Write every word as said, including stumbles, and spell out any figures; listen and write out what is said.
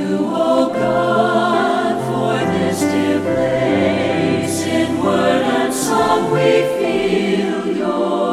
O God, for this dear place. In word and song we feel your